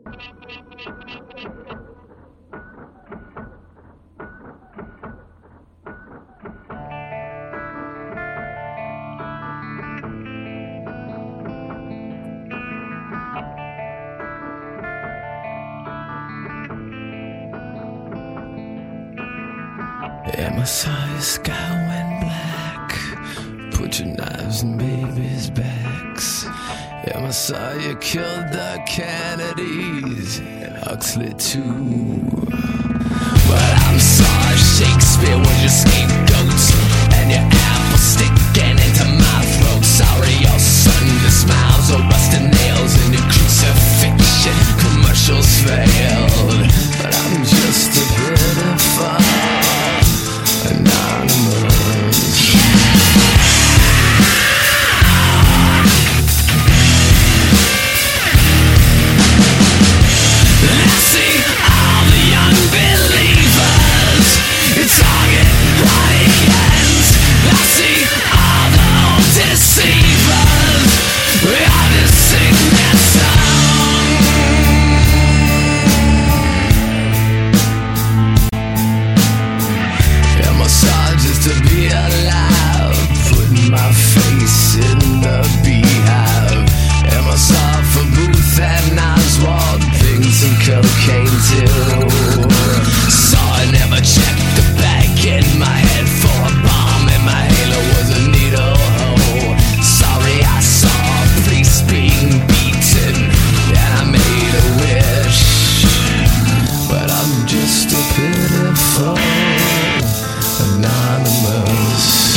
Yeah, my sky went black. Put your knives in babies' backs. Yeah, I saw you killed the Kennedys and Huxley too. But I'm sorry, Shakespeare was your scapegoat, and your apple sticking into my throat. Sorry, your Sunday smiles are rusted nails and your crucifixion commercials failed. But I'm just a pitiful anonymous. I see all the young believers, it's target audience. I see all the old deceivers, we all just sing that song. Yeah, my song just to be alive, putting my face in the beehive. And my song for Booth and Oswald, pigs and cocaine too. So I never checked the bag in my head for a bomb, and my halo was a needle hole. Sorry, I saw a priest being beaten, and I made a wish. But I'm just a pitiful anonymous.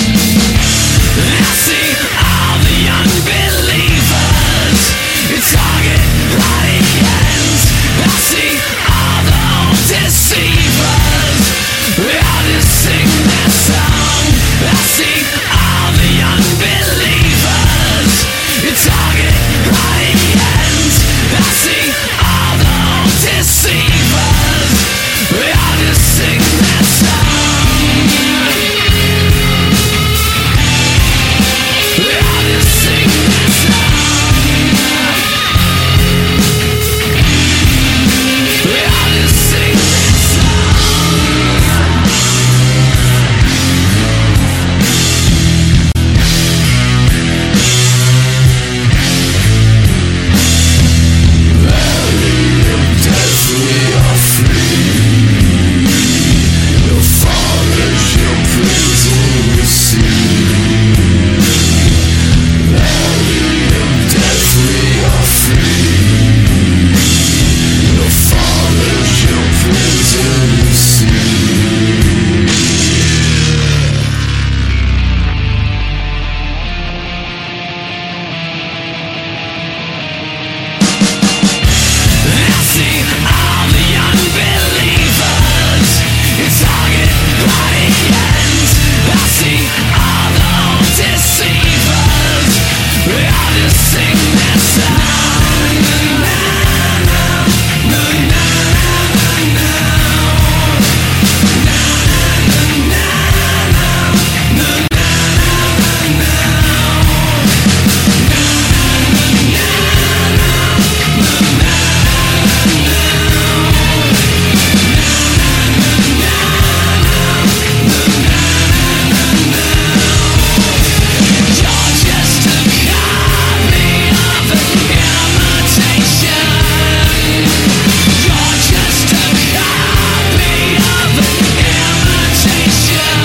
I see all the young believers, it's target audience. I see all the old deceivers, we all just sing that song. I see all the young believers, it's target audience. I see all the old deceivers, we all just sing that song. We all just sing that song. We all just sing that song. Valley of death, we are free. Your fathers, your prison receive. Valley of death, we are free. Your fathers, your prison receive. I see all the young believers, it's target audience. I see all the old deceivers, we all just sing that song. Na, na, na, na, na, you're just a copy of an imitation. You're just a copy of an imitation.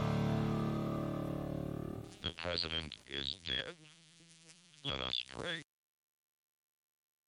The president is dead. Let us pray.